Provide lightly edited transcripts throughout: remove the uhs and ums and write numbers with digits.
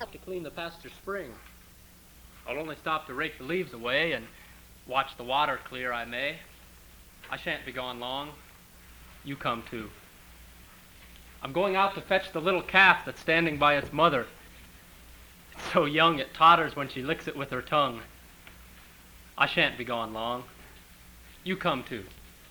To clean the pasture spring. I'll only stop to rake the leaves away and watch the water clear I may. I shan't be gone long. You come too. I'm going out to fetch the little calf that's standing by its mother. It's so young it totters when she licks it with her tongue. I shan't be gone long. You come too.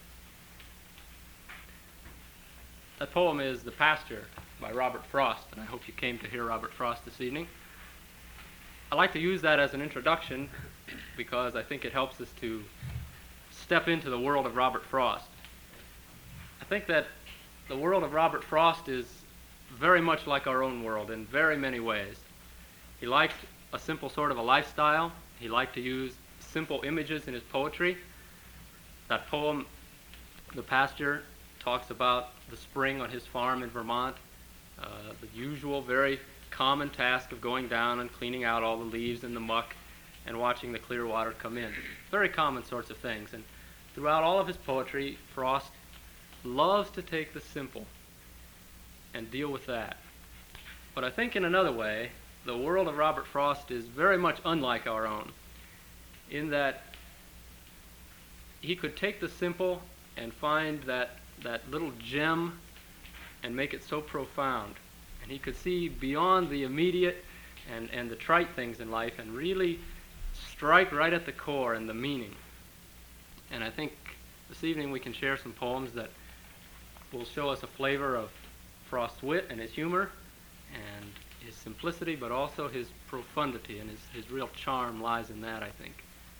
That poem is The Pasture by Robert Frost, and I hope you came to hear Robert Frost this evening. I like to use that as an introduction because I think it helps us to step into the world of Robert Frost. I think that the world of Robert Frost is very much like our own world in very many ways. He liked a simple sort of a lifestyle. He liked to use simple images in his poetry. That poem, The Pasture, talks about the spring on his farm in Vermont, the usual, very common task of going down and cleaning out all the leaves and the muck and watching the clear water come in. Very common sorts of things. And throughout all of his poetry, Frost loves to take the simple and deal with that. But I think in another way, the world of Robert Frost is very much unlike our own, in that he could take the simple and find that little gem and make it so profound. And he could see beyond the immediate and the trite things in life and really strike right at the core and the meaning. And I think this evening we can share some poems that will show us a flavor of Frost's wit and his humor and his simplicity, but also his profundity, and his real charm lies in that, I think.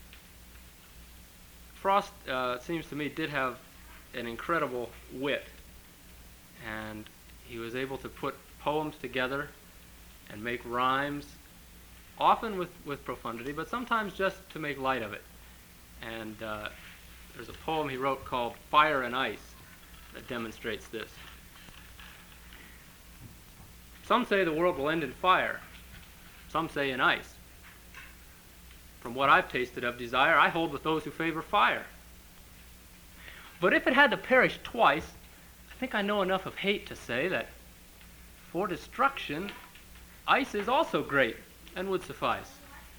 Frost, it seems to me, did have an incredible wit, and he was able to put poems together and make rhymes, often with profundity, but sometimes just to make light of it. And there's a poem he wrote called Fire and Ice that demonstrates this. Some say the world will end in fire. Some say in ice. From what I've tasted of desire, I hold with those who favor fire. But if it had to perish twice, I think I know enough of hate to say that for destruction, ice is also great and would suffice.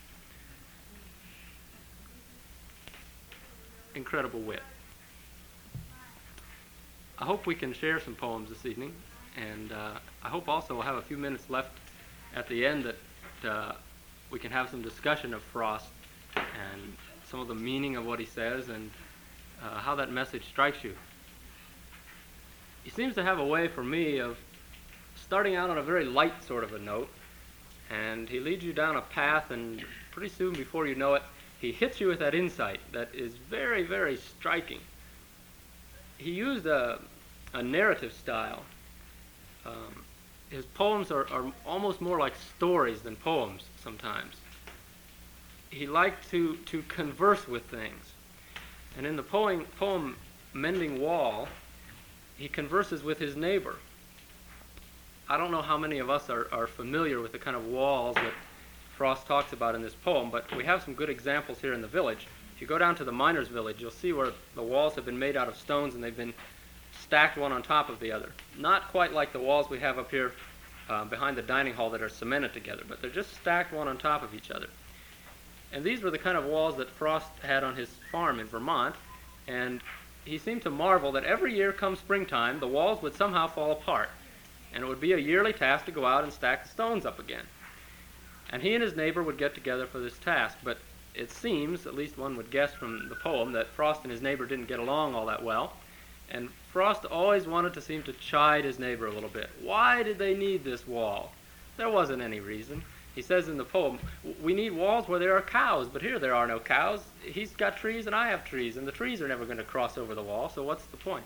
Incredible wit. I hope we can share some poems this evening, and I hope also we'll have a few minutes left at the end that we can have some discussion of Frost and some of the meaning of what he says and how that message strikes you. He seems to have a way for me of starting out on a very light sort of a note, and he leads you down a path, and pretty soon before you know it, he hits you with that insight that is very, very striking. He used a narrative style. His poems are almost more like stories than poems sometimes. He liked to converse with things. And in the poem Mending Wall, he converses with his neighbor. I don't know how many of us are familiar with the kind of walls that Frost talks about in this poem, but we have some good examples here in the village. If you go down to the miners' village, you'll see where the walls have been made out of stones and they've been stacked one on top of the other. Not quite like the walls we have up here behind the dining hall that are cemented together, but they're just stacked one on top of each other. And these were the kind of walls that Frost had on his farm in Vermont, and he seemed to marvel that every year come springtime, the walls would somehow fall apart, and it would be a yearly task to go out and stack the stones up again. And he and his neighbor would get together for this task, but it seems, at least one would guess from the poem, that Frost and his neighbor didn't get along all that well, and Frost always wanted to seem to chide his neighbor a little bit. Why did they need this wall? There wasn't any reason. He says in the poem, we need walls where there are cows, but here there are no cows. He's got trees and I have trees, and the trees are never going to cross over the wall, so what's the point?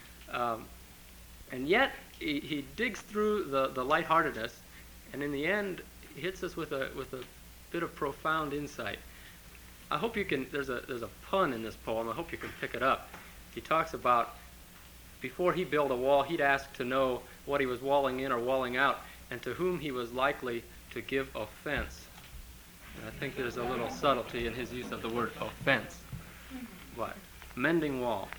And yet, he digs through the lightheartedness, and in the end, he hits us with a bit of profound insight. I hope you can, there's a pun in this poem, I hope you can pick it up. He talks about, before he built a wall, he'd ask to know what he was walling in or walling out, and to whom he was likely to give offense. And I think there's a little subtlety in his use of the word offense. What? Mending wall.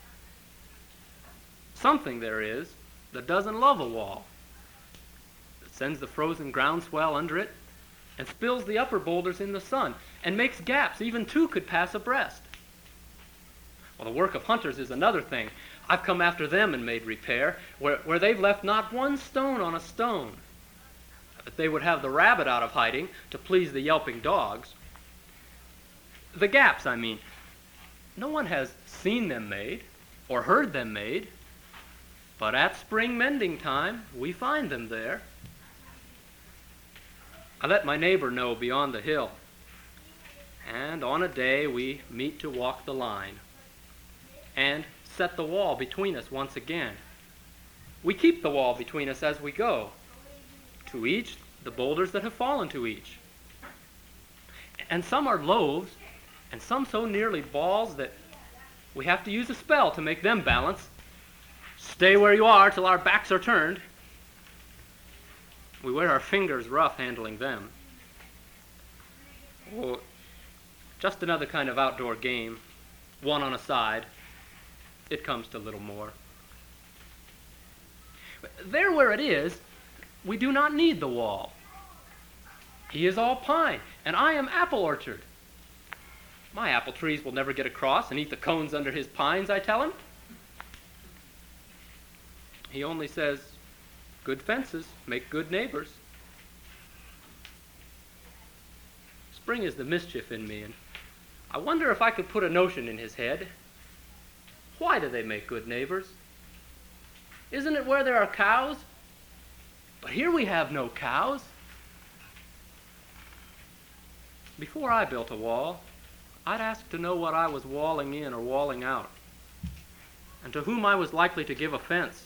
Something there is that doesn't love a wall. sends the frozen groundswell under it, and spills the upper boulders in the sun, and makes gaps even two could pass abreast. Well, the work of hunters is another thing. I've come after them and made repair, where they've left not one stone on a stone, that they would have the rabbit out of hiding to please the yelping dogs. The gaps, I mean. No one has seen them made or heard them made, but at spring mending time we find them there. I let my neighbor know beyond the hill, and on a day we meet to walk the line and set the wall between us once again. We keep the wall between us as we go, to each the boulders that have fallen to each. And some are loaves, and some so nearly balls that we have to use a spell to make them balance. Stay where you are till our backs are turned. We wear our fingers rough handling them. Oh, just another kind of outdoor game, one on a side. It comes to little more. There where it is, we do not need the wall. He is all pine, and I am apple orchard. My apple trees will never get across and eat the cones under his pines, I tell him. He only says, good fences make good neighbors. Spring is the mischief in me, and I wonder if I could put a notion in his head. Why do they make good neighbors? Isn't it where there are cows? But here we have no cows. Before I built a wall, I'd ask to know what I was walling in or walling out, and to whom I was likely to give offense.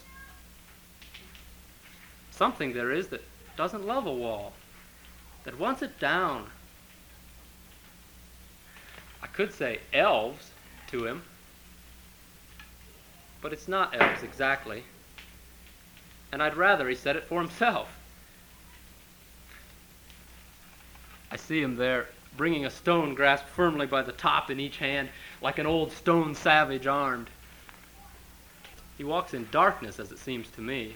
Something there is that doesn't love a wall, that wants it down. I could say elves to him, but it's not elves exactly, and I'd rather he said it for himself. I see him there, bringing a stone grasped firmly by the top in each hand, like an old stone savage armed. He walks in darkness, as it seems to me,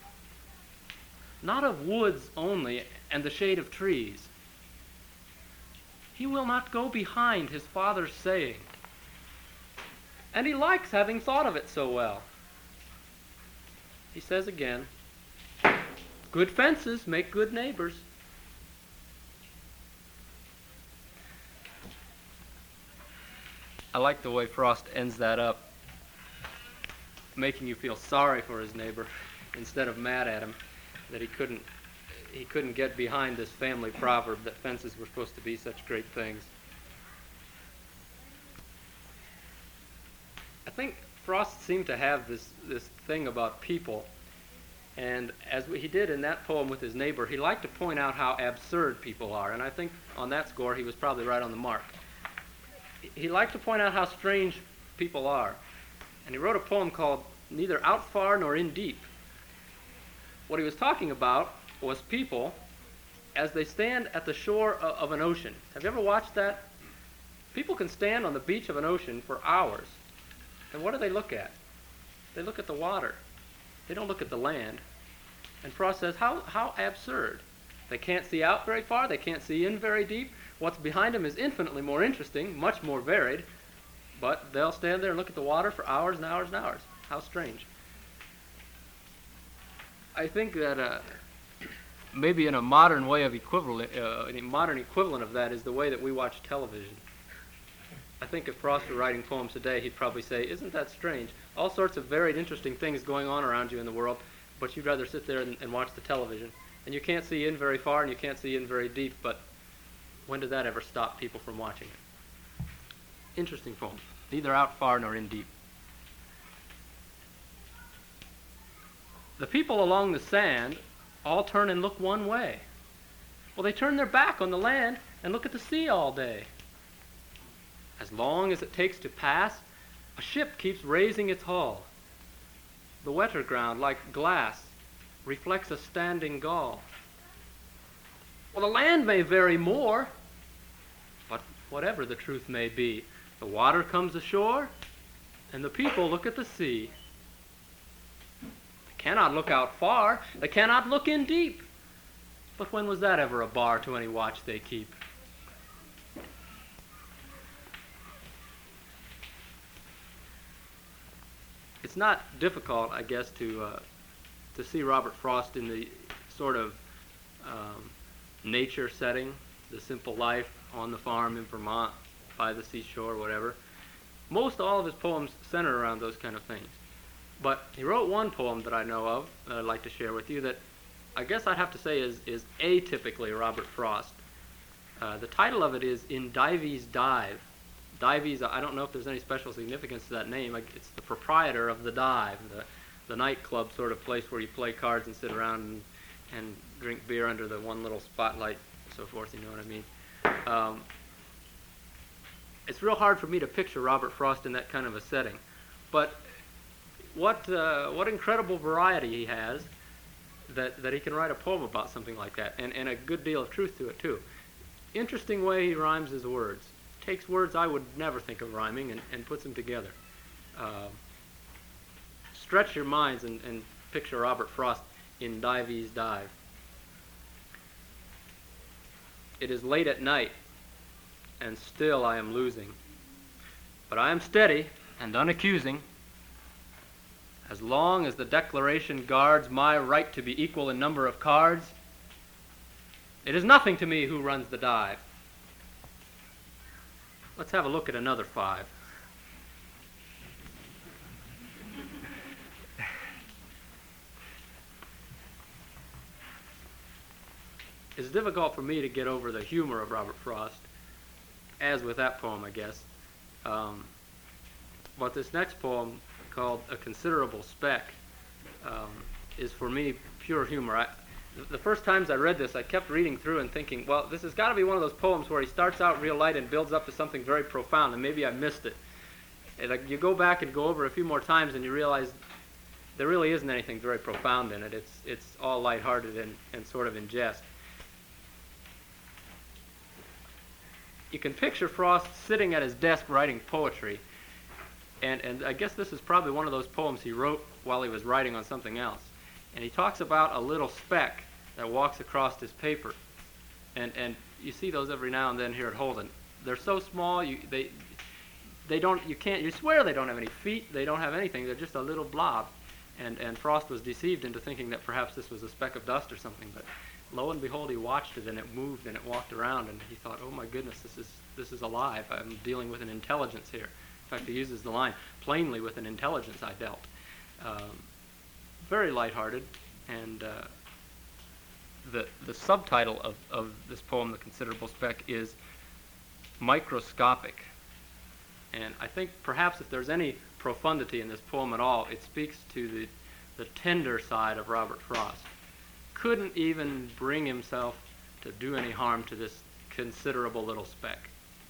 not of woods only and the shade of trees. He will not go behind his father's saying, and he likes having thought of it so well. He says again, good fences make good neighbors. I like the way Frost ends that up, making you feel sorry for his neighbor instead of mad at him that he couldn't get behind this family proverb that fences were supposed to be such great things. I think Frost seemed to have this thing about people, and as he did in that poem with his neighbor, he liked to point out how absurd people are, and I think on that score he was probably right on the mark. He liked to point out how strange people are, and he wrote a poem called Neither Out Far Nor In Deep. What he was talking about was people as they stand at the shore of an ocean. Have you ever watched that? People can stand on the beach of an ocean for hours, and what do they look at? They look at the water. They don't look at the land. And Frost says, how absurd. They can't see out very far, they can't see in very deep. What's behind them is infinitely more interesting, much more varied, but they'll stand there and look at the water for hours and hours and hours. How strange. I think that maybe in a modern way of a modern equivalent of that is the way that we watch television. I think if Frost were writing poems today, he'd probably say, isn't that strange? All sorts of varied, interesting things going on around you in the world, but you'd rather sit there and watch the television. And you can't see in very far and you can't see in very deep, but when did that ever stop people from watching it? Interesting poem. Neither out far nor in deep. The people along the sand all turn and look one way. Well, they turn their back on the land and look at the sea all day. As long as it takes to pass, a ship keeps raising its hull. The wetter ground, like glass, reflects a standing gull. Well, the land may vary more, but whatever the truth may be, the water comes ashore, and the people look at the sea. They cannot look out far. They cannot look in deep. But when was that ever a bar to any watch they keep? It's not difficult, I guess, to see Robert Frost in the sort of nature setting, the simple life on the farm in Vermont, by the seashore, whatever. Most all of his poems center around those kind of things. But he wrote one poem that I know of that I'd like to share with you that I guess I'd have to say is atypically Robert Frost. The title of it is In Dives Dive. Dives, I don't know if there's any special significance to that name. It's the proprietor of the Dive, the nightclub sort of place where you play cards and sit around and drink beer under the one little spotlight and so forth, you know what I mean? It's real hard for me to picture Robert Frost in that kind of a setting. But what incredible variety he has that he can write a poem about something like that, and a good deal of truth to it, too. Interesting way he rhymes his words. Takes words I would never think of rhyming and puts them together. Stretch your minds and picture Robert Frost in Dives Dive. It is late at night, and still I am losing. But I am steady and unaccusing. As long as the Declaration guards my right to be equal in number of cards, it is nothing to me who runs the dive. Let's have a look at another 5. It's difficult for me to get over the humor of Robert Frost, as with that poem, I guess. But this next poem, called A Considerable Speck, is for me pure humor. The first times I read this, I kept reading through and thinking, well, this has got to be one of those poems where he starts out real light and builds up to something very profound, and maybe I missed it. And you go back and go over a few more times and you realize there really isn't anything very profound in it. It's all lighthearted and sort of in jest. You can picture Frost sitting at his desk writing poetry, and I guess this is probably one of those poems he wrote while he was writing on something else. And he talks about a little speck that walks across his paper. And you see those every now and then here at Holden. They're so small, you swear they don't have any feet, they don't have anything, they're just a little blob. And Frost was deceived into thinking that perhaps this was a speck of dust or something, but lo and behold, he watched it and it moved and it walked around, and he thought, oh my goodness, this is alive. I'm dealing with an intelligence here. In fact, he uses the line, plainly with an intelligence I dealt. Very lighthearted, and the subtitle of this poem, The Considerable Speck, is Microscopic. And I think perhaps if there's any profundity in this poem at all, it speaks to the tender side of Robert Frost. Couldn't even bring himself to do any harm to this considerable little speck.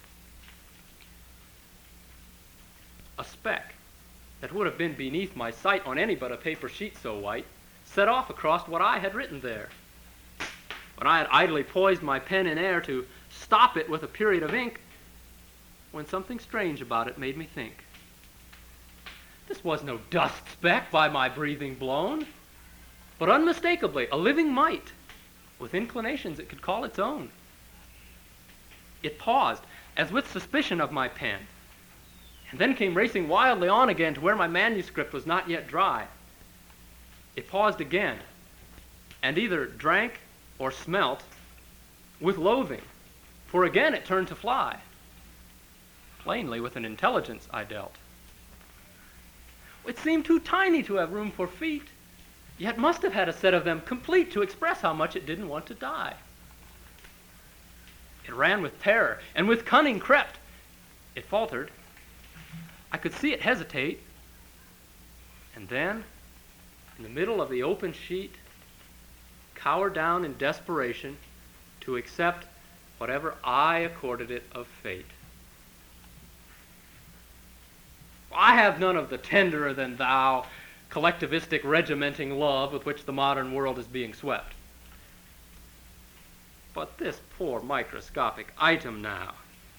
A speck that would have been beneath my sight on any but a paper sheet so white, set off across what I had written there. When I had idly poised my pen in air to stop it with a period of ink, when something strange about it made me think. This was no dust speck by my breathing blown, but unmistakably a living mite, with inclinations it could call its own. It paused, as with suspicion of my pen, and then came racing wildly on again to where my manuscript was not yet dry. It paused again, and either drank or smelt with loathing, for again it turned to fly. Plainly with an intelligence I dealt. It seemed too tiny to have room for feet, yet must have had a set of them complete to express how much it didn't want to die. It ran with terror, and with cunning crept. It faltered. I could see it hesitate, and then, in the middle of the open sheet, cower down in desperation to accept whatever I accorded it of fate. I have none of the tenderer than thou, collectivistic regimenting love with which the modern world is being swept. But this poor microscopic item now,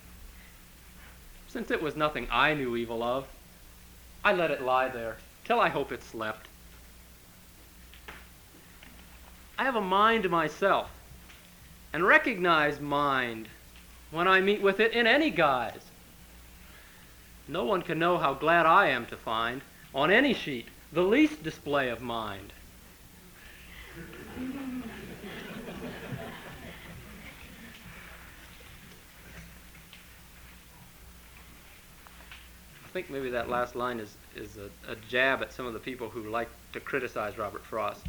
since it was nothing I knew evil of, I let it lie there till I hope it slept. I have a mind myself, and recognize mind when I meet with it in any guise. No one can know how glad I am to find on any sheet the least display of mind. I think maybe that last line is a jab at some of the people who like to criticize Robert Frost.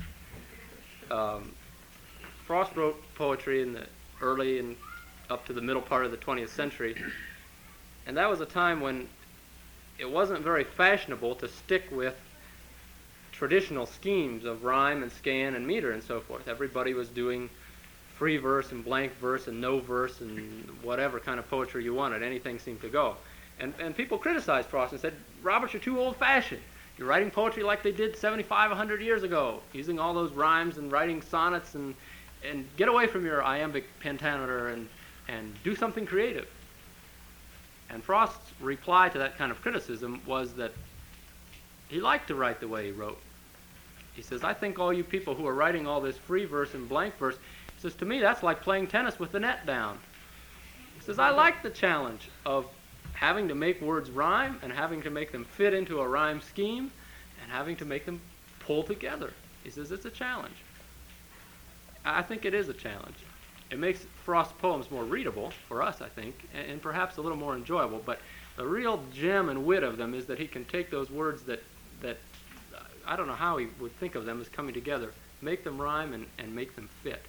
Frost wrote poetry in the early and up to the middle part of the 20th century, and that was a time when it wasn't very fashionable to stick with traditional schemes of rhyme and scan and meter and so forth. Everybody was doing free verse and blank verse and no verse and whatever kind of poetry you wanted. Anything seemed to go. And people criticized Frost and said, Robert, you're too old-fashioned. You're writing poetry like they did 75, 100 years ago, using all those rhymes and writing sonnets, and get away from your iambic pentameter and do something creative. And Frost's reply to that kind of criticism was that he liked to write the way he wrote. He says, I think all you people who are writing all this free verse and blank verse, he says, to me that's like playing tennis with the net down. He says, I like the challenge of having to make words rhyme and having to make them fit into a rhyme scheme and having to make them pull together. He says, it's a challenge. I think it is a challenge. It makes Frost's poems more readable for us, I think, and perhaps a little more enjoyable, but the real gem and wit of them is that he can take those words that I don't know how he would think of them as coming together, make them rhyme and make them fit.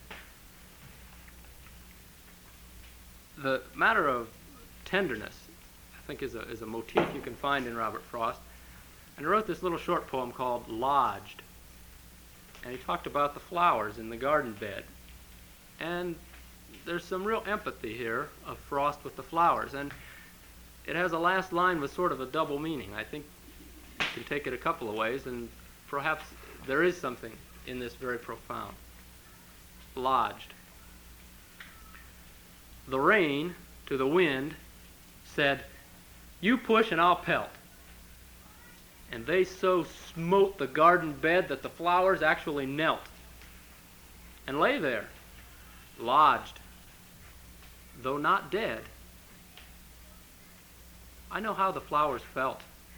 The matter of tenderness, I think, is a motif you can find in Robert Frost. And he wrote this little short poem called Lodged. And he talked about the flowers in the garden bed. And there's some real empathy here of Frost with the flowers. And it has a last line with sort of a double meaning. I think you can take it a couple of ways, and perhaps there is something in this very profound. Lodged. The rain to the wind said, you push and I'll pelt. And they so smote the garden bed that the flowers actually knelt and lay there, lodged, though not dead. I know how the flowers felt.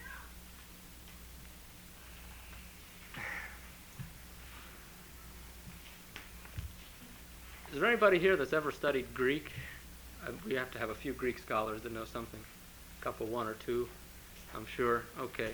Is there anybody here that's ever studied Greek? We have to have a few Greek scholars that know something. A couple, one or two, I'm sure. Okay.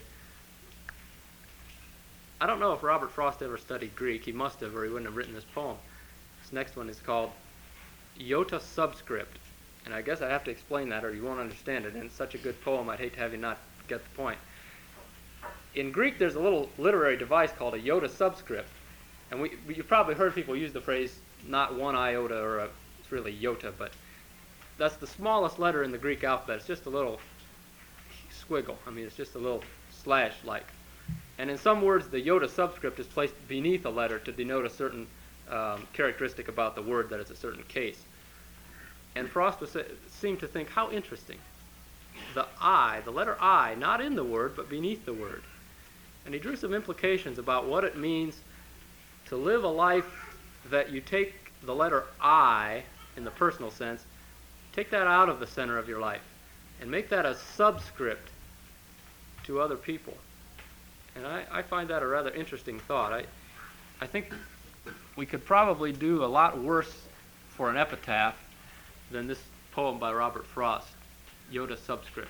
I don't know if Robert Frost ever studied Greek. He must have, or he wouldn't have written this poem. This next one is called Iota Subscript. And I guess I have to explain that or you won't understand it. And it's such a good poem, I'd hate to have you not get the point. In Greek, there's a little literary device called a iota subscript. And you've probably heard people use the phrase not one iota, or it's really iota, but that's the smallest letter in the Greek alphabet. It's just a little squiggle. I mean, it's just a little slash-like. And in some words, the iota subscript is placed beneath a letter to denote a certain characteristic about the word that it's a certain case. And Frost seemed to think, how interesting. The I, the letter I, not in the word, but beneath the word. And he drew some implications about what it means to live a life that you take the letter I, in the personal sense, take that out of the center of your life and make that a subscript to other people. And I find that a rather interesting thought. I think we could probably do a lot worse for an epitaph than this poem by Robert Frost, Iota Subscript.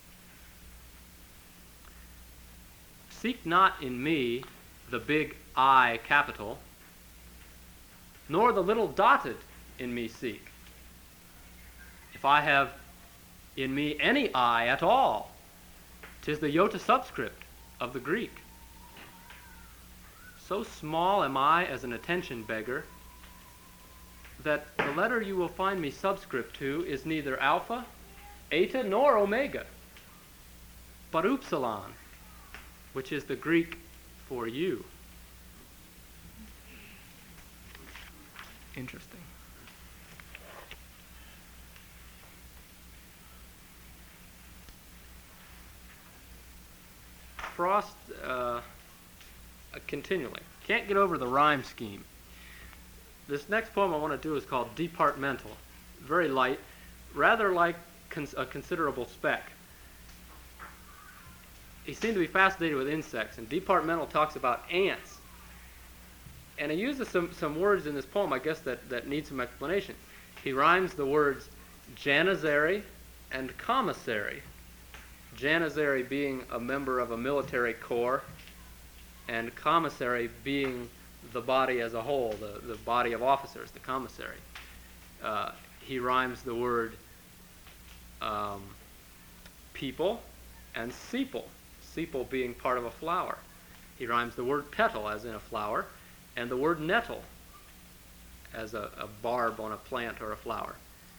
Seek not in me the big I capital, nor the little dotted in me seek. If I have in me any I at all, 'tis the iota subscript of the Greek. So small am I as an attention beggar that the letter you will find me subscript to is neither alpha, eta, nor omega, but upsilon, which is the Greek for you. Interesting. Frost continually can't get over the rhyme scheme. This next poem I want to do is called Departmental. Very light, rather like a considerable speck. He seemed to be fascinated with insects, and Departmental talks about ants. And he uses some words in this poem, I guess, that need some explanation. He rhymes the words janizary and commissary. Janizary being a member of a military corps, and commissary being the body as a whole, the body of officers, the commissary. He rhymes the word people and sepal, sepal being part of a flower. He rhymes the word petal, as in a flower, and the word nettle, as a barb on a plant or a flower.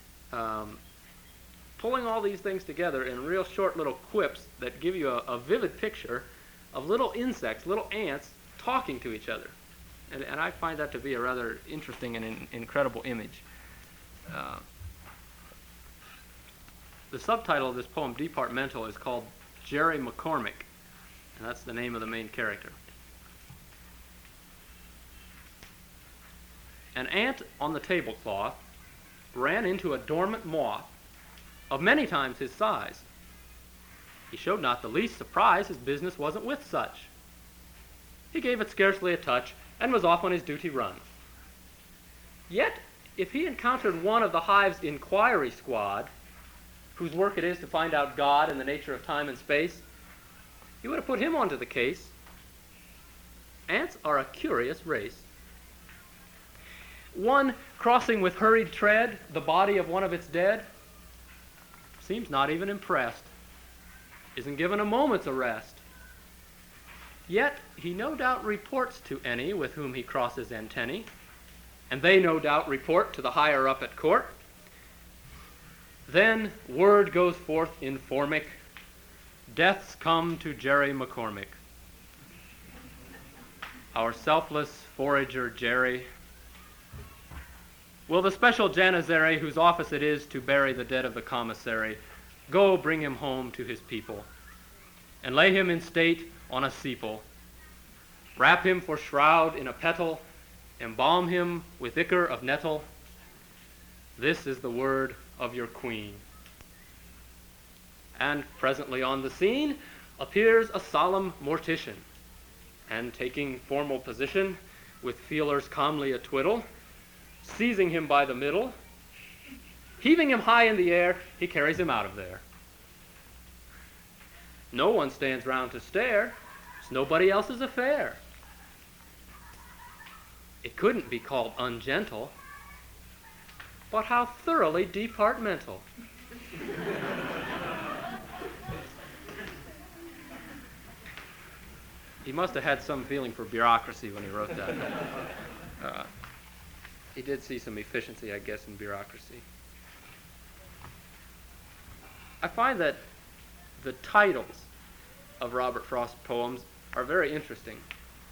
Pulling all these things together in real short little quips that give you a vivid picture of little insects, little ants, talking to each other. And I find that to be a rather interesting and incredible image. The subtitle of this poem, Departmental, is called Jerry McCormick, and that's the name of the main character. An ant on the tablecloth ran into a dormant moth of many times his size. He showed not the least surprise his business wasn't with such. He gave it scarcely a touch and was off on his duty run. Yet, if he encountered one of the hive's inquiry squad, whose work it is to find out God and the nature of time and space, he would have put him onto the case. Ants are a curious race. One crossing with hurried tread the body of one of its dead seems not even impressed, isn't given a moment's rest. Yet he no doubt reports to any with whom he crosses antennae, and they no doubt report to the higher up at court. Then word goes forth in Formic, death's come to Jerry McCormick. Our selfless forager Jerry. Will the special janizary, whose office it is to bury the dead of the commissary, go bring him home to his people, and lay him in state on a sepal, wrap him for shroud in a petal, embalm him with ichor of nettle. This is the word of your queen. And presently on the scene appears a solemn mortician, and taking formal position, with feelers calmly a twiddle, seizing him by the middle, heaving him high in the air, he carries him out of there. No one stands round to stare. It's nobody else's affair. It couldn't be called ungentle, but how thoroughly departmental. He must have had some feeling for bureaucracy when he wrote that. He did see some efficiency, I guess, in bureaucracy. I find that the titles of Robert Frost's poems are very interesting.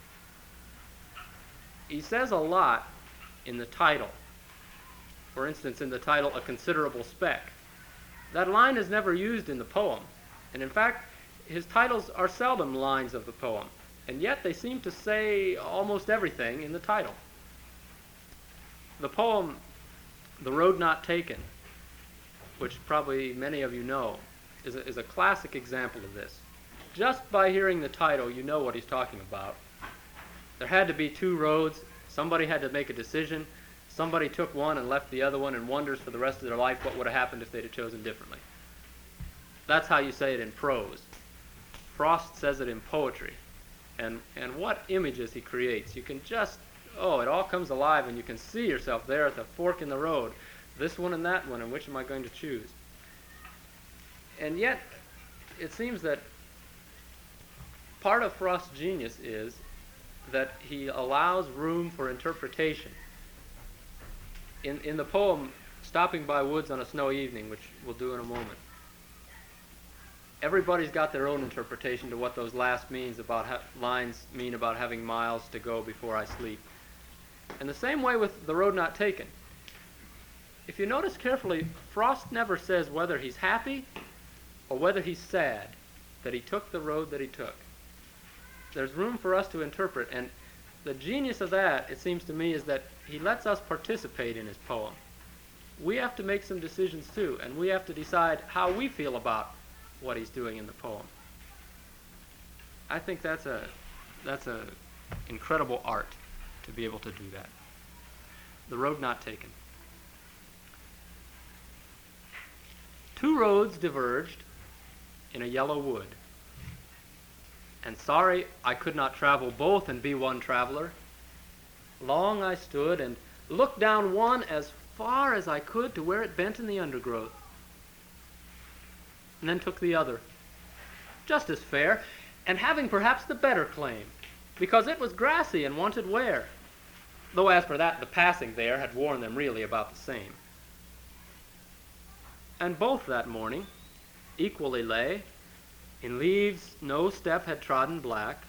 He says a lot in the title. For instance, in the title, A Considerable Speck. That line is never used in the poem, and in fact, his titles are seldom lines of the poem, and yet they seem to say almost everything in the title. The poem, The Road Not Taken, which probably many of you know, is a classic example of this. Just by hearing the title, you know what he's talking about. There had to be two roads. Somebody had to make a decision. Somebody took one and left the other one and wonders for the rest of their life what would have happened if they'd have chosen differently. That's how you say it in prose. Frost says it in poetry. And what images he creates. You can just, it all comes alive, and you can see yourself there at the fork in the road. This one and that one, and which am I going to choose? And yet, it seems that part of Frost's genius is that he allows room for interpretation. In the poem, Stopping by Woods on a Snowy Evening, which we'll do in a moment, everybody's got their own interpretation to what those last lines mean about having miles to go before I sleep. And the same way with The Road Not Taken. If you notice carefully, Frost never says whether he's happy or whether he's sad that he took the road that he took. There's room for us to interpret, and The genius of that, it seems to me, is that he lets us participate in his poem. We have to make some decisions too, and we have to decide how we feel about what he's doing in the poem. I think that's a incredible art to be able to do that. The Road Not Taken. Two roads diverged in a yellow wood, and sorry I could not travel both and be one traveler. Long I stood and looked down one as far as I could to where it bent in the undergrowth, and then took the other, just as fair, and having perhaps the better claim, because it was grassy and wanted wear, though as for that the passing there had worn them really about the same. And both that morning equally lay, in leaves no step had trodden black.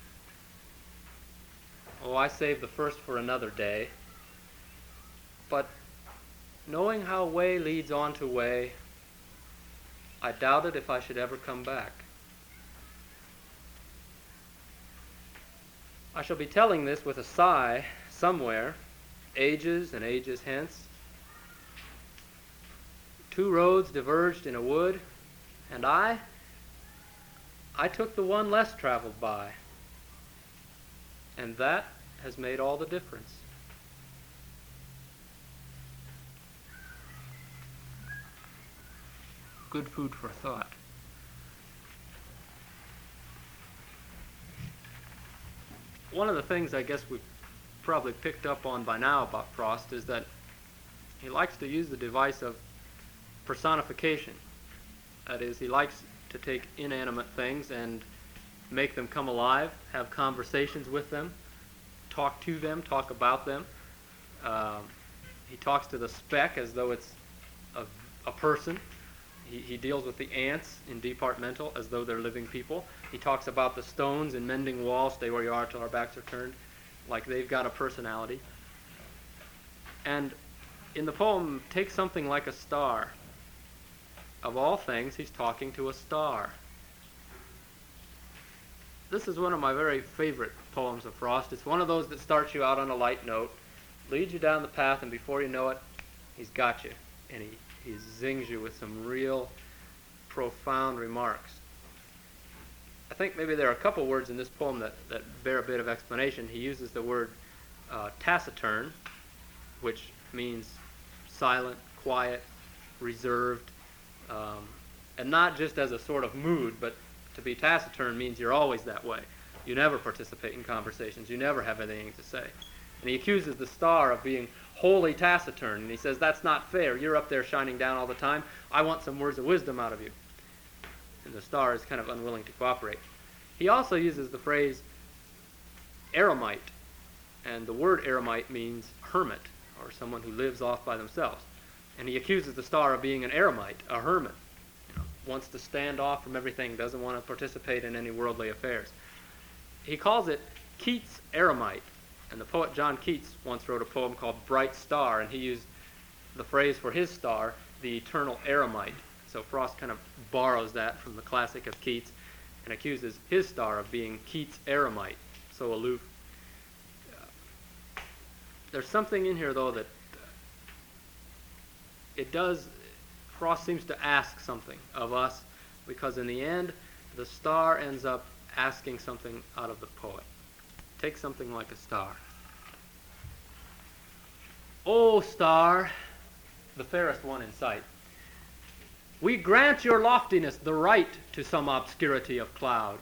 Oh, I saved the first for another day. But knowing how way leads on to way, I doubted if I should ever come back. I shall be telling this with a sigh somewhere, ages and ages hence. Two roads diverged in a wood, and I took the one less traveled by. And that has made all the difference. Good food for thought. One of the things I guess we've probably picked up on by now about Frost is that he likes to use the device of personification. That is, he likes to take inanimate things and make them come alive, have conversations with them, talk to them, talk about them. He talks to the speck as though it's a person. He deals with the ants in Departmental as though they're living people. He talks about the stones in Mending Wall, Stay Where You Are Till Our Backs Are Turned, like they've got a personality. And in the poem, Take Something Like a Star, of all things, he's talking to a star. This is one of my very favorite poems of Frost. It's one of those that starts you out on a light note, leads you down the path, and before you know it, he's got you. And he zings you with some real profound remarks. I think maybe there are a couple words in this poem that bear a bit of explanation. He uses the word taciturn, which means silent, quiet, reserved, and not just as a sort of mood, but to be taciturn means you're always that way. You never participate in conversations. You never have anything to say. And he accuses the star of being wholly taciturn, and he says, that's not fair. You're up there shining down all the time. I want some words of wisdom out of you. And the star is kind of unwilling to cooperate. He also uses the phrase eremite, and the word eremite means hermit, or someone who lives off by themselves. And he accuses the star of being an eremite, a hermit, wants to stand off from everything, doesn't want to participate in any worldly affairs. He calls it Keats' eremite, and the poet John Keats once wrote a poem called Bright Star, and he used the phrase for his star, the eternal eremite. So Frost kind of borrows that from the classic of Keats and accuses his star of being Keats' eremite, so aloof. There's something in here, though, that Frost seems to ask something of us, because in the end, the star ends up asking something out of the poet. Take something like a star. O star, the fairest one in sight, we grant your loftiness the right to some obscurity of cloud.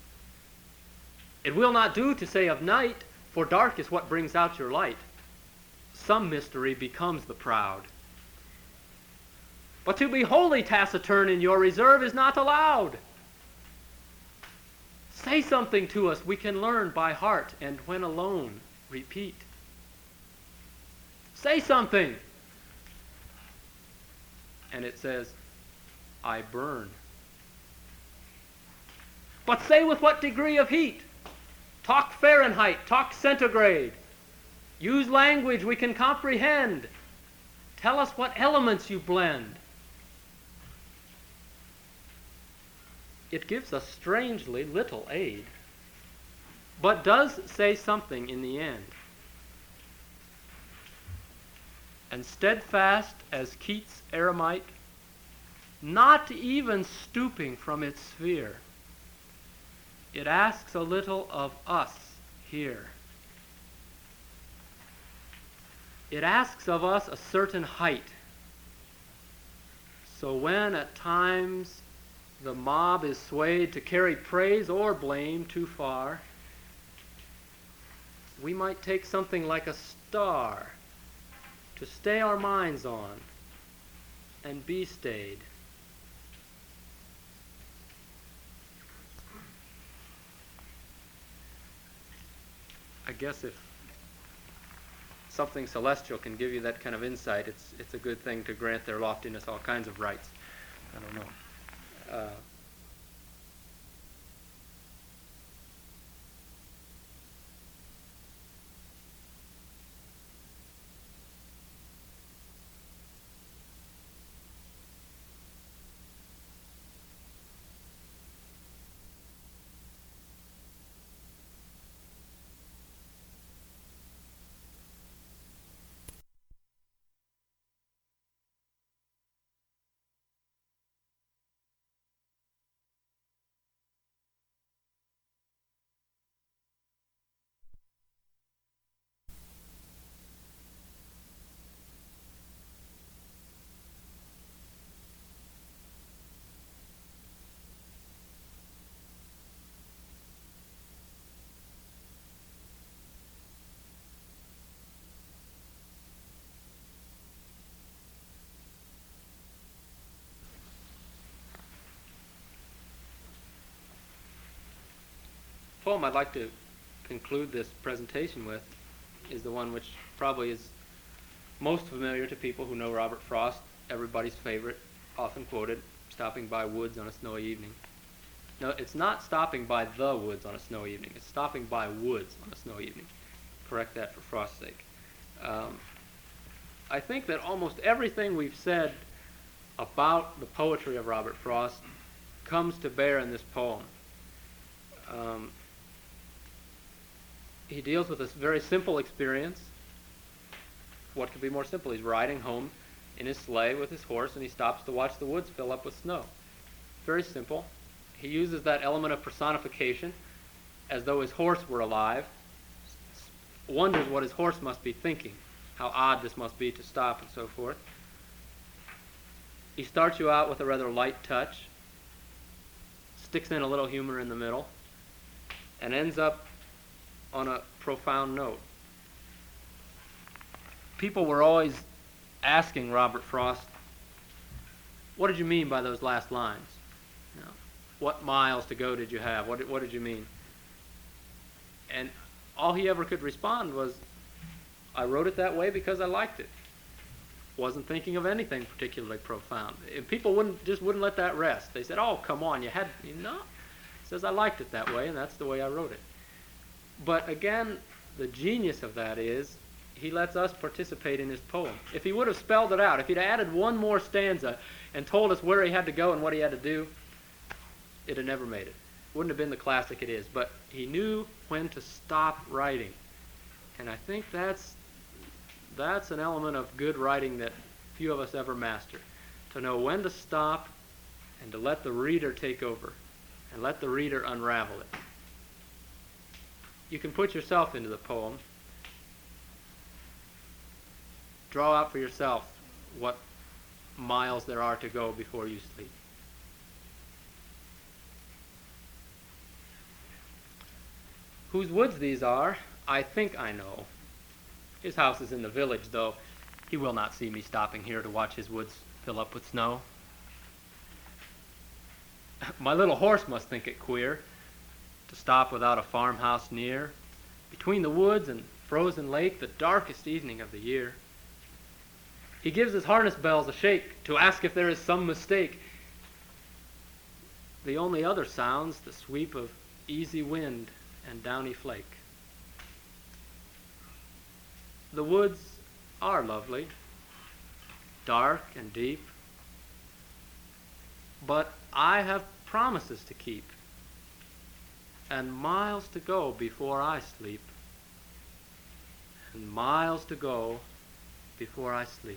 It will not do to say of night, for dark is what brings out your light. Some mystery becomes the proud. But to be wholly taciturn in your reserve is not allowed. Say something to us we can learn by heart, and when alone, repeat. Say something. And it says, I burn. But say with what degree of heat. Talk Fahrenheit, talk centigrade. Use language we can comprehend. Tell us what elements you blend. It gives us strangely little aid. but does say something in the end. And steadfast as Keats' eremite, not even stooping from its sphere, it asks a little of us here. It asks of us a certain height. So when at times the mob is swayed to carry praise or blame too far, we might take something like a star to stay our minds on and be stayed. I guess if something celestial can give you that kind of insight, it's a good thing to grant their loftiness all kinds of rights. I don't know. Poem I'd like to conclude this presentation with is the one which probably is most familiar to people who know Robert Frost, everybody's favorite, often quoted, stopping by woods on a snowy evening. No, it's not stopping by the woods on a snowy evening. It's stopping by woods on a snowy evening. Correct that for Frost's sake. I think that almost everything we've said about the poetry of Robert Frost comes to bear in this poem. He deals with this very simple experience. What could be more simple? He's riding home in his sleigh with his horse, and he stops to watch the woods fill up with snow. Very simple. He uses that element of personification as though his horse were alive, wonders what his horse must be thinking, how odd this must be to stop, and so forth. He starts you out with a rather light touch, sticks in a little humor in the middle, and ends up on a profound note. People were always asking Robert Frost, what did you mean by those last lines? You know, what miles to go did you have? What did you mean? And all he ever could respond was, I wrote it that way because I liked it. Wasn't thinking of anything particularly profound. And people wouldn't let that rest. They said, oh, come on, you know. He says, I liked it that way, and that's the way I wrote it. But again, the genius of that is he lets us participate in his poem. If he would have spelled it out, if he'd added one more stanza and told us where he had to go and what he had to do, it'd have never made it. Wouldn't have been the classic it is. But he knew when to stop writing. And I think that's an element of good writing that few of us ever master. To know when to stop and to let the reader take over and let the reader unravel it. You can put yourself into the poem. Draw out for yourself what miles there are to go before you sleep. Whose woods these are, I think I know. His house is in the village, though he will not see me stopping here to watch his woods fill up with snow. My little horse must think it queer to stop without a farmhouse near, between the woods and frozen lake, the darkest evening of the year. He gives his harness bells a shake to ask if there is some mistake. The only other sounds the sweep of easy wind and downy flake. The woods are lovely, dark and deep, but I have promises to keep. and miles to go before I sleep, and miles to go before I sleep.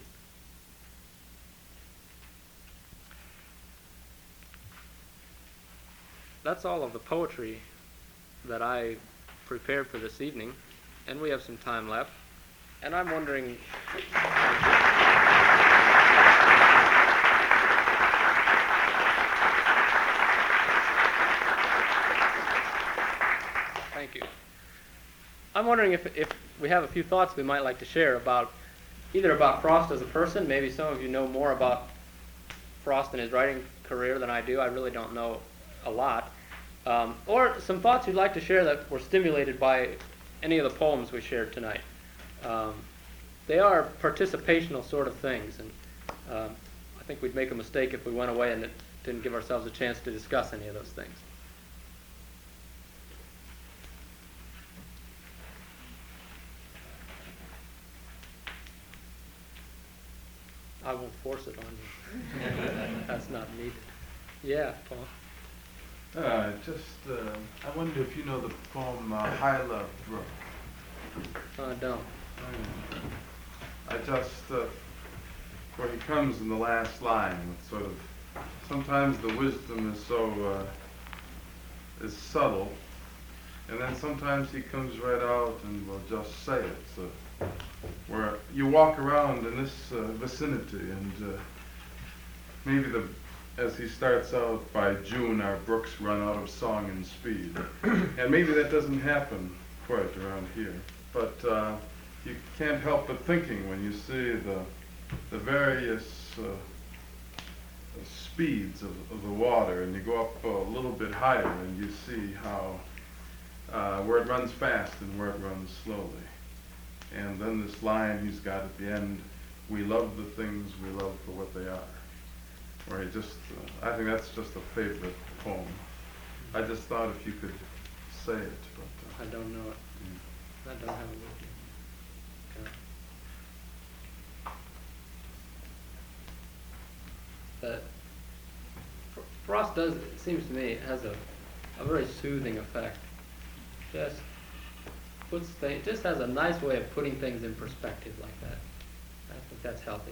That's all of the poetry that I prepared for this evening, and we have some time left. And I'm wondering... Thank you. I'm wondering if we have a few thoughts we might like to share about either about Frost as a person. Maybe some of you know more about Frost and his writing career than I do. I really don't know a lot. Or some thoughts you'd like to share that were stimulated by any of the poems we shared tonight. They are participational sort of things, and I think we'd make a mistake if we went away and didn't give ourselves a chance to discuss any of those things. I won't force it on you. That's not needed. Yeah, Paul. I wonder if you know the poem High Love Brook. I don't. Where he comes in the last line, it's sort of, sometimes the wisdom is subtle, and then sometimes he comes right out and will just say it. So, where you walk around in this vicinity, and maybe as he starts out, by June our brooks run out of song and speed. And maybe that doesn't happen quite around here. But you can't help but thinking when you see the various speeds of the water, and you go up a little bit higher and you see how where it runs fast and where it runs slowly. And then this line he's got at the end, we love the things we love for what they are. Where he just, I think that's just a favorite poem. I just thought if you could say it, but... I don't know it. I don't have it with me. Okay. Frost does, it seems to me, it has a very soothing effect. Just has a nice way of putting things in perspective like that. I think that's healthy.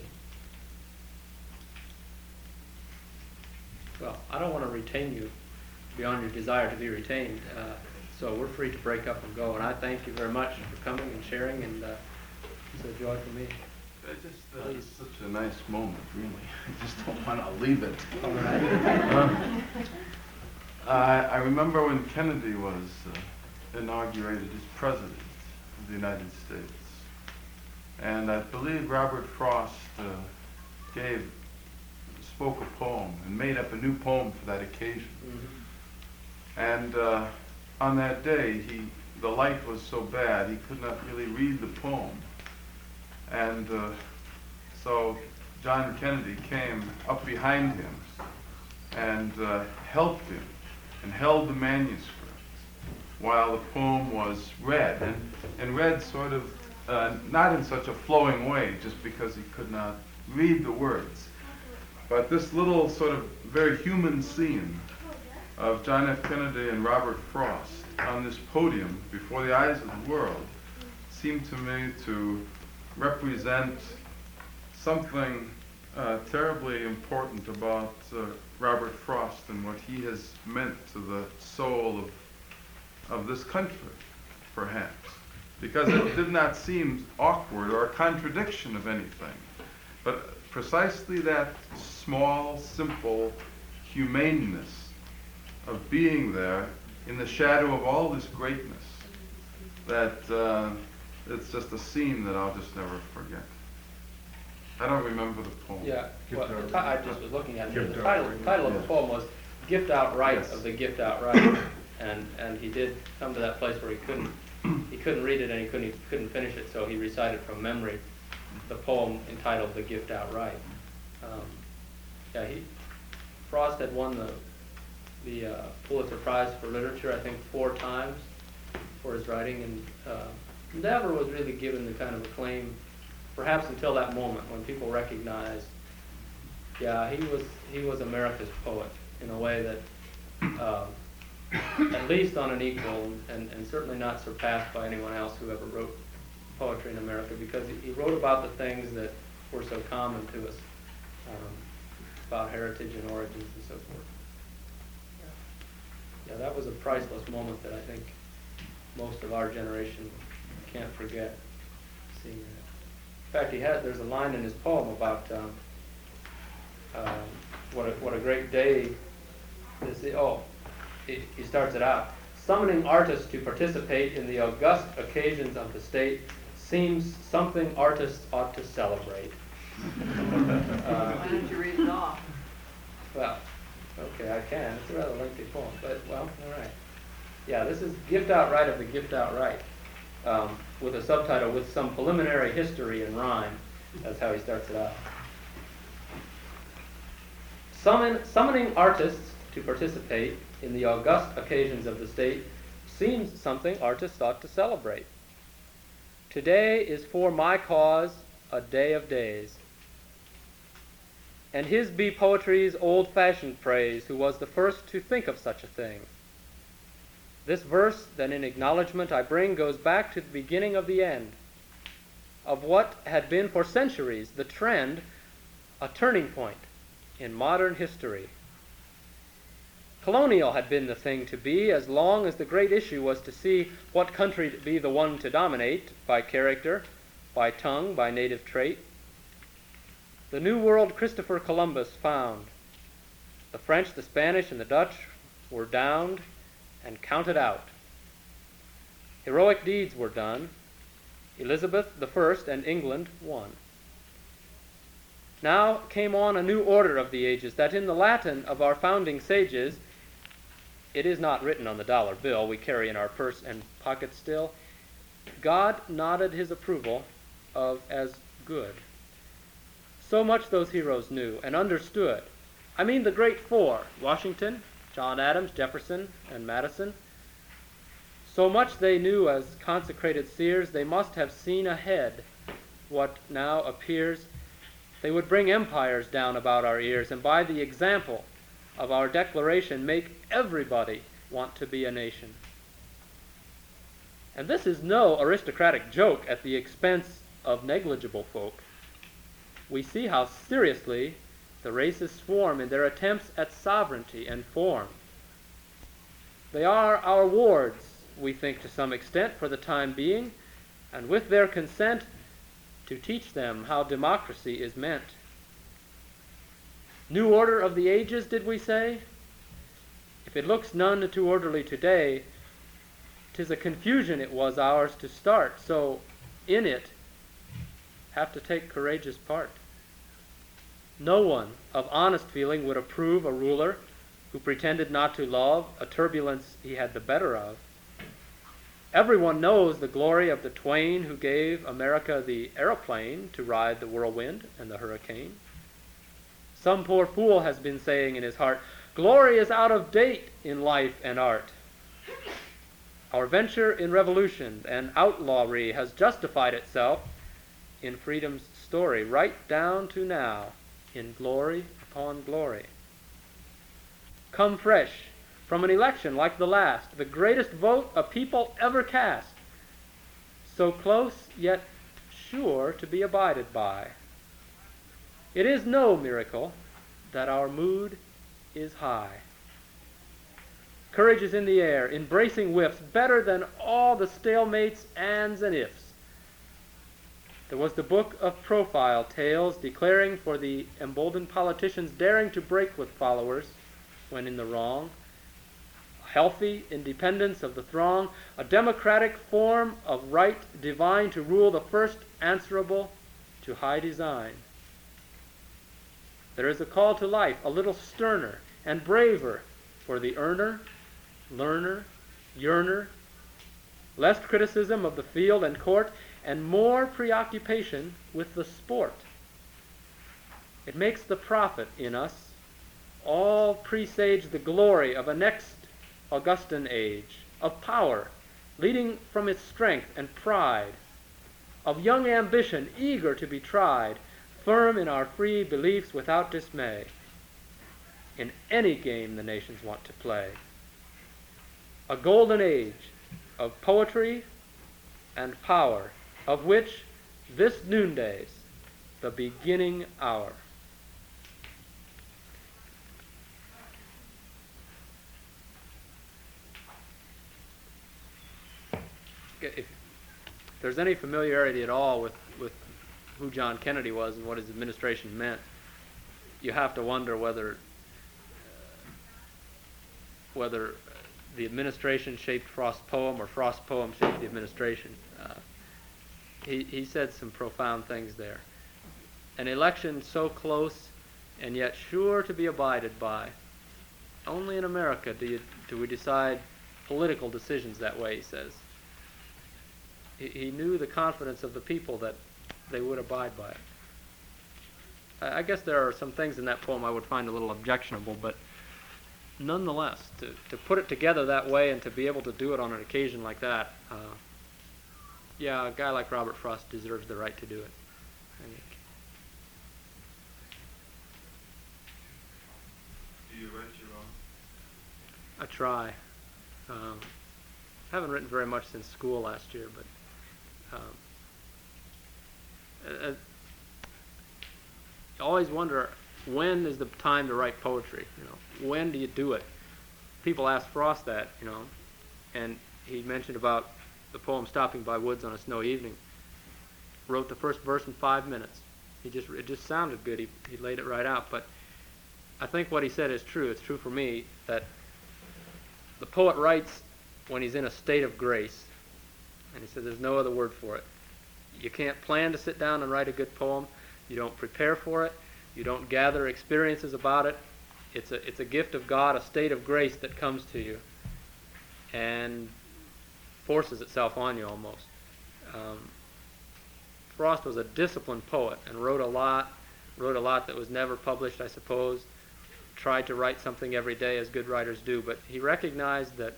Well, I don't want to retain you beyond your desire to be retained, so we're free to break up and go. And I thank you very much for coming and sharing, and it's a joy for me. It's such a nice moment, really. I just don't want to leave it. All right. I remember when Kennedy was inaugurated as President of the United States. And I believe Robert Frost spoke a poem and made up a new poem for that occasion. Mm-hmm. And on that day, the light was so bad he could not really read the poem. And so John Kennedy came up behind him and helped him and held the manuscript while the poem was read, and read sort of not in such a flowing way just because he could not read the words. But this little sort of very human scene of John F. Kennedy and Robert Frost on this podium before the eyes of the world seemed to me to represent something terribly important about Robert Frost and what he has meant to the soul of this country, perhaps. Because it did not seem awkward or a contradiction of anything, but precisely that small, simple humaneness of being there in the shadow of all this greatness, that it's just a scene that I'll just never forget. I don't remember the poem. Yeah, well, I just was looking at it. The title of the poem was Gift Outright of the Gift Outright, and he did come to that place where he couldn't read it and he couldn't finish it, so he recited from memory the poem entitled The Gift Outright. Frost had won the Pulitzer Prize for Literature, I think, 4 times for his writing, and never was really given the kind of acclaim, perhaps until that moment when people recognized, he was America's poet in a way that at least on an equal and certainly not surpassed by anyone else who ever wrote poetry in America, because he wrote about the things that were so common to us, about heritage and origins and so forth. Yeah, that was a priceless moment that I think most of our generation can't forget, seeing that. In fact, there's a line in his poem about what a great day this is. He starts it out. Summoning artists to participate in the august occasions of the state seems something artists ought to celebrate. Why don't you read it off? Well, okay, I can. It's a rather lengthy poem, but, well, all right. Yeah, this is Gift Outright of the Gift Outright, with a subtitle with some preliminary history in rhyme. That's how he starts it out. Summoning artists to participate in the august occasions of the state seems something artists ought to celebrate. Today is for my cause a day of days. And his be poetry's old-fashioned praise, who was the first to think of such a thing. This verse, then in acknowledgment I bring, goes back to the beginning of the end, of what had been for centuries the trend, a turning point in modern history. Colonial had been the thing to be as long as the great issue was to see what country to be the one to dominate by character, by tongue, by native trait. The New World Christopher Columbus found. The French, the Spanish, and the Dutch were downed and counted out. Heroic deeds were done. Elizabeth I and England won. Now came on a new order of the ages, that in the Latin of our founding sages, it is not written on the dollar bill we carry in our purse and pocket still, God nodded his approval of as good. So much those heroes knew and understood. I mean the great four, Washington, John Adams, Jefferson, and Madison. So much they knew as consecrated seers, they must have seen ahead what now appears. They would bring empires down about our ears, and by the example of our declaration make everybody want to be a nation. And this is no aristocratic joke at the expense of negligible folk. We see how seriously the races swarm in their attempts at sovereignty and form. They are our wards, we think to some extent, for the time being, and with their consent to teach them how democracy is meant. New order of the ages, did we say? If it looks none too orderly today, 'tis a confusion it was ours to start, so in it have to take courageous part. No one of honest feeling would approve a ruler who pretended not to love a turbulence he had the better of. Everyone knows the glory of the twain who gave America the aeroplane to ride the whirlwind and the hurricane. Some poor fool has been saying in his heart, glory is out of date in life and art. Our venture in revolution and outlawry has justified itself in freedom's story, right down to now, in glory upon glory. Come fresh from an election like the last, the greatest vote a people ever cast, so close yet sure to be abided by. It is no miracle that our mood is high. Courage is in the air, embracing whiffs, better than all the stalemates, ands, and ifs. There was the book of profile tales declaring for the emboldened politicians daring to break with followers when in the wrong, a healthy independence of the throng, a democratic form of right divine to rule the first answerable to high design. There is a call to life a little sterner and braver for the earner, learner, yearner, less criticism of the field and court, and more preoccupation with the sport. It makes the prophet in us all presage the glory of a next Augustan age, of power leading from its strength and pride, of young ambition eager to be tried, firm in our free beliefs without dismay, in any game the nations want to play. a golden age of poetry and power, of which this noonday's the beginning hour. If there's any familiarity at all with who John Kennedy was and what his administration meant, you have to wonder whether the administration shaped Frost's poem or Frost's poem shaped the administration. He said some profound things there. An election so close and yet sure to be abided by. Only in America do we decide political decisions that way, he says. He knew the confidence of the people that they would abide by it. I guess there are some things in that poem I would find a little objectionable, but nonetheless, to put it together that way and to be able to do it on an occasion like that, yeah, a guy like Robert Frost deserves the right to do it, I think. Do you write your own? I try. Haven't written very much since school last year, but I always wonder, when is the time to write poetry? When do you do it? People ask Frost that, and he mentioned about the poem "Stopping by Woods on a Snowy Evening." Wrote the first verse in 5 minutes. It just sounded good. He laid it right out. But I think what he said is true. It's true for me that the poet writes when he's in a state of grace. And he said there's no other word for it. You can't plan to sit down and write a good poem. You don't prepare for it. You don't gather experiences about it. It's a gift of God, a state of grace that comes to you and forces itself on you almost. Frost was a disciplined poet and wrote a lot that was never published, I suppose. Tried to write something every day as good writers do, but he recognized that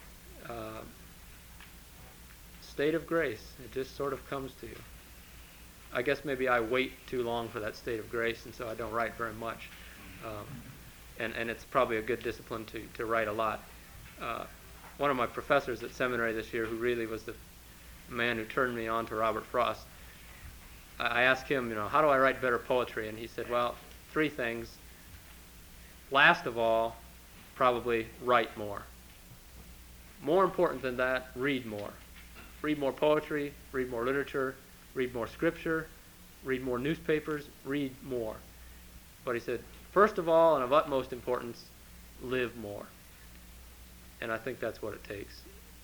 state of grace, it just sort of comes to you. I guess maybe I wait too long for that state of grace, and so I don't write very much. And it's probably a good discipline to write a lot. One of my professors at seminary this year, who really was the man who turned me on to Robert Frost, I asked him, how do I write better poetry? And he said, well, 3 things. Last of all, probably write more. More important than that, read more. Read more poetry, read more literature, read more scripture, read more newspapers, read more. But he said, first of all, and of utmost importance, live more. And I think that's what it takes.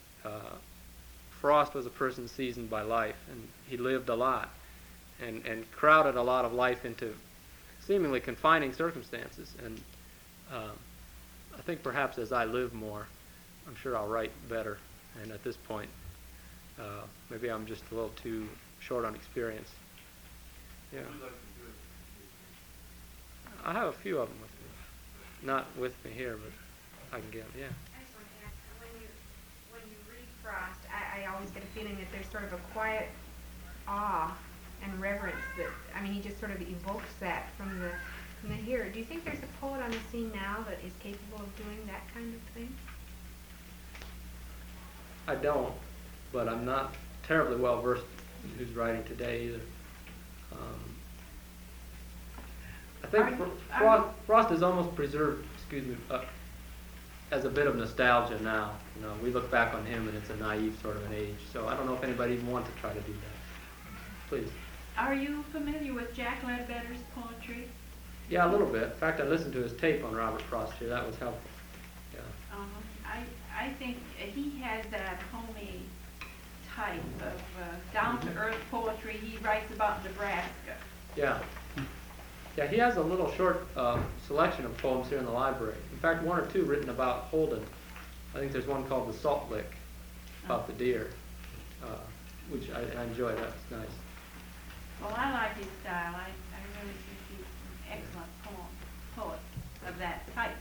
Frost was a person seasoned by life, and he lived a lot and crowded a lot of life into seemingly confining circumstances. And I think perhaps as I live more, I'm sure I'll write better. And at this point, maybe I'm just a little too short on experience. Yeah. I have a few of them with me. Not with me here, but I can get them, yeah. I just want to ask, when you read Frost, I always get a feeling that there's sort of a quiet awe and reverence that, he just sort of evokes that from the hearer. Do you think there's a poet on the scene now that is capable of doing that kind of thing? I don't, but I'm not terribly well versed in who's writing today either. I think Frost is almost preserved, as a bit of nostalgia now. We look back on him and it's a naive sort of an age. So I don't know if anybody even wants to try to do that. Please. Are you familiar with Jack Ledbetter's poetry? Yeah, a little bit. In fact, I listened to his tape on Robert Frost here. That was helpful. Yeah. I think he has that homey type of down-to-earth poetry he writes about Nebraska. Yeah. Yeah, he has a little short selection of poems here in the library. In fact, 1 or 2 written about Holden. I think there's one called The Salt Lick, about the deer, which I enjoy. That's nice. Well, I like his style. I really think he's an excellent poet of that type.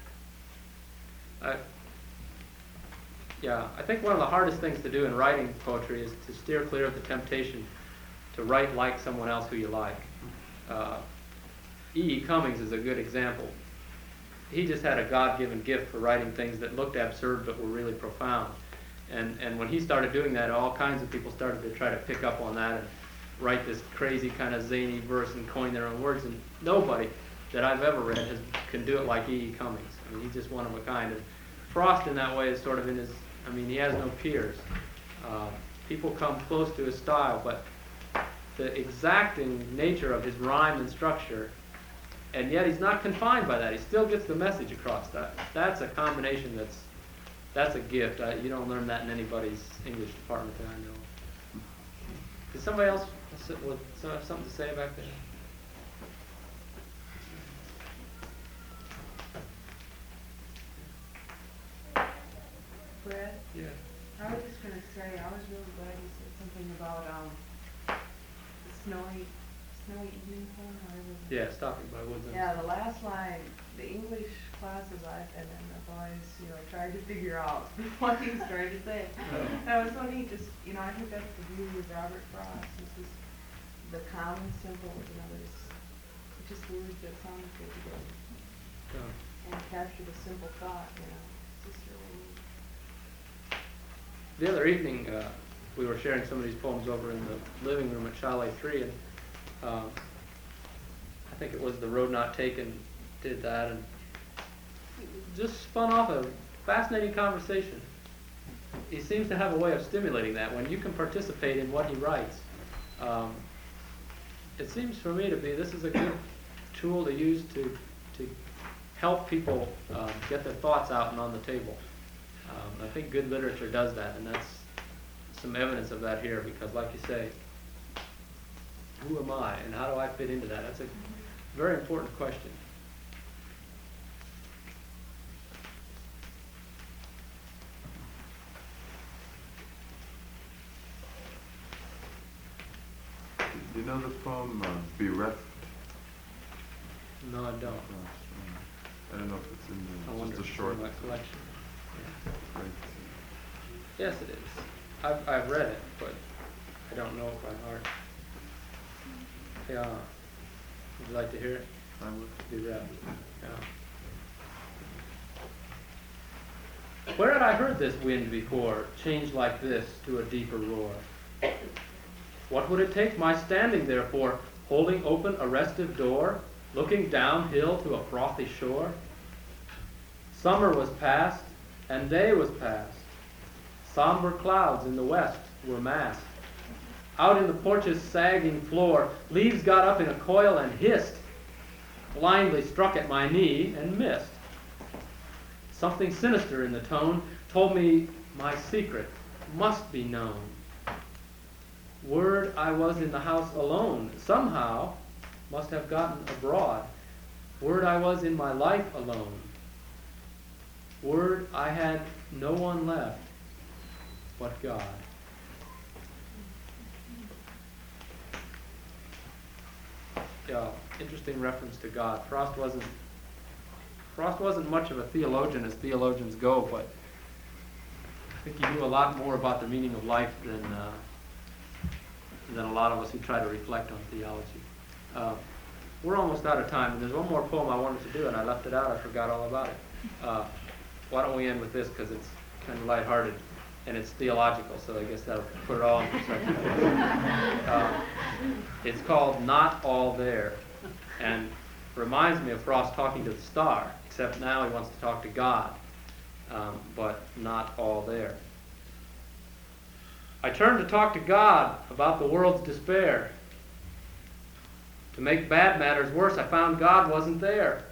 I think one of the hardest things to do in writing poetry is to steer clear of the temptation to write like someone else who you like. E.E. Cummings is a good example. he just had a God-given gift for writing things that looked absurd but were really profound. And when he started doing that, all kinds of people started to try to pick up on that and write this crazy kind of zany verse and coin their own words. And nobody that I've ever read can do it like E.E. Cummings. I mean, he's just one of a kind. And Frost, in that way, is sort of in his, I mean, he has no peers. People come close to his style, but the exacting nature of his rhyme and structure, and yet he's not confined by that. He still gets the message across. That's a combination that's a gift. You don't learn that in anybody's English department that I know of. Did somebody else have something to say back there? Brad, Yeah. I was just gonna say, I was really glad you said something about, the snowy evening poem, however. Yeah, stopping by woods. Yeah, the last line, the English classes I've been in, I've always, tried to figure out what he's trying to say. And I was wondering, I think that's the beauty of Robert Frost, is just the common, simple, just words that sound good together, and capture the simple thought, it's just really neat. The other evening, we were sharing some of these poems over in the living room at Chalet 3, and I think it was The Road Not Taken did that, and just spun off a fascinating conversation. He seems to have a way of stimulating that. When you can participate in what he writes, it seems for me to be this is a good tool to use to help people get their thoughts out and on the table. I think good literature does that, and that's some evidence of that here, because like you say, who am I and how do I fit into that? That's a very important question. You know the poem Bereft? No, I don't. I don't know if it's in I there. wonder Just a if it's short. in my collection. Right. Yes, it is. I've read it, but I don't know it by heart. Yeah. Would you like to hear it? I would. Bereft. Yeah. Where had I heard this wind before, change like this to a deeper roar? What would it take my standing there for, holding open a restive door, looking downhill to a frothy shore? Summer was past, and day was past. Somber clouds in the west were massed. Out in the porch's sagging floor, leaves got up in a coil and hissed, blindly struck at my knee and missed. Something sinister in the tone told me my secret must be known. Word I was in the house alone, somehow must have gotten abroad. Word I was in my life alone. Word I had no one left but God. Yeah, interesting reference to God. Frost wasn't much of a theologian as theologians go, but I think he knew a lot more about the meaning of life than a lot of us who try to reflect on theology. We're almost out of time, and there's one more poem I wanted to do, and I left it out. I forgot all about it. Why don't we end with this, because it's kind of lighthearted, and it's theological, so I guess that'll put it all in perspective. It's called Not All There, and reminds me of Frost talking to the star, except now he wants to talk to God, but not all there. I turned to talk to God about the world's despair. To make bad matters worse, I found God wasn't there.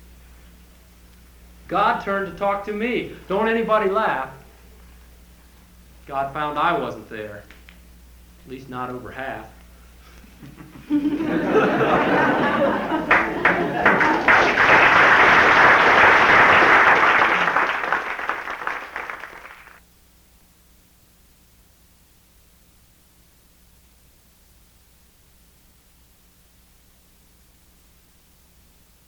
God turned to talk to me. Don't anybody laugh. God found I wasn't there. At least not over half.